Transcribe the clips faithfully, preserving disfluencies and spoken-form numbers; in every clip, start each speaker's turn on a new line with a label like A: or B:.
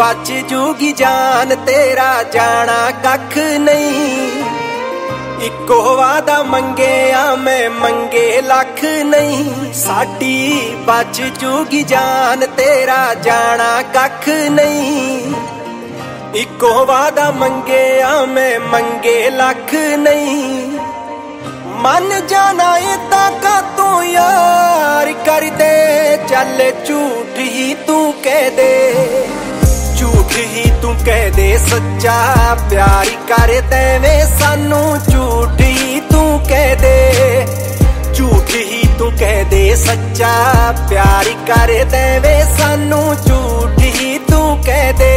A: बच जूगी जान तेरा जाना कख नहीं। इको वादा मंगे आ मैं मंगे लख नहीं। साडी बच जूगी जान तेरा जाना कख नहीं। इको वादा मंगे आ मैं मंगे लख नहीं। मन जाना इदा का तू यार कर दे चल झूठ ही तू कह दे। झूठ ही तू कह दे सच्चा प्यार कर देवे सानू। झूठ ही तू कह दे झूठ ही तू कह दे सच्चा प्यार कर देवे सानू। झूठ ही तू कह दे।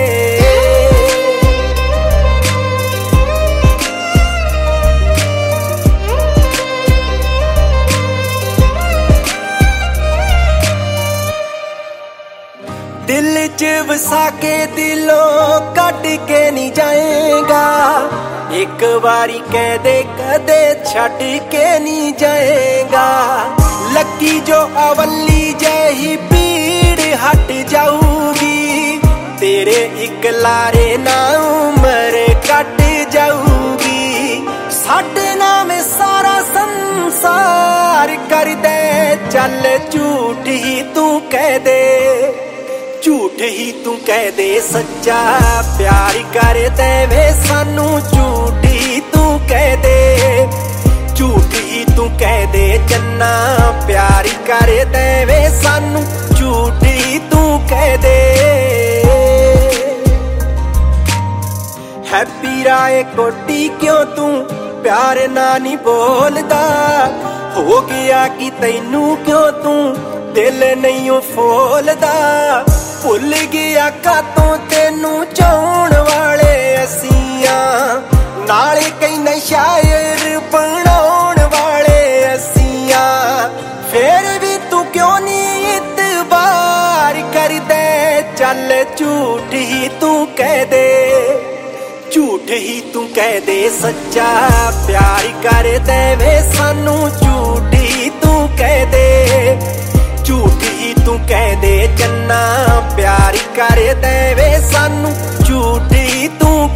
A: दिल च वसा के दिलों कट के नहीं जाएगा। एक बारी कह दे कदे छट के नहीं जाएगा। लगी जो अवली जही पीड़ हट जाऊगी। तेरे एक लारे ना उम्र कट जाऊगी। साडे नाम सारा संसार कर दे चल झूठ ही तू कह दे। झूठ ही तू कह दे सच्चा प्यार कर देवे सानू। झूठ ही तू कह दे झूठ ही तू कह दे चन्ना प्यार कर देवे सानू। झूठ ही तू कह दे। हैप्पी राय कोटी क्यों तू प्यार ना नहीं बोलदा। हो गया कि तैनू क्यों तू दिल नहीं फोलदा। भुल गया कातों तेनू चाहण वाले असिया। नाले कई शायर बनाउण वाले असिया। फिर भी तू क्यों नहीं इतबार कर दे चल झूठ ही तू कह दे। झूठ ही तू कह दे सच्चा प्यार कर देवे सानू। झूठ ही तू कह दे झूठ ही तू कह दे चन्ना प्यार कर देवे सानू। झूठ ही तू